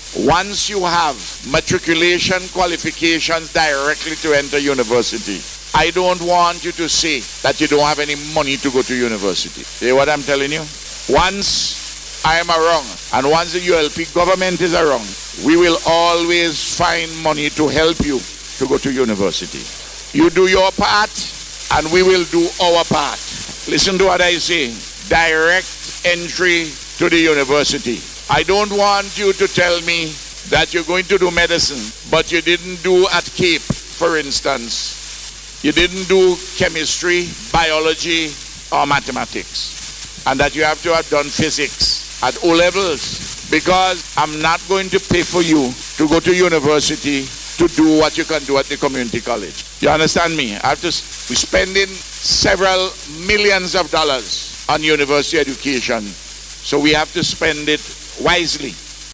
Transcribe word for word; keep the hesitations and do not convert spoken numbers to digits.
Once you have matriculation qualifications directly to enter university, I don't want you to say that you don't have any money to go to university. See what I'm telling you? Once I am wrong, and once the U L P government is wrong, we will always find money to help you to go to university. You do your part, and we will do our part. Listen to what I say. Direct entry to the university. I don't want you to tell me that you're going to do medicine, but you didn't do at Cape, for instance. You didn't do chemistry, biology, or mathematics. And that you have to have done physics at O levels. Because I'm not going to pay for you to go to university to do what you can do at the community college. You understand me? I have to, we're spending several millions of dollars on university education. So we have to spend it wisely.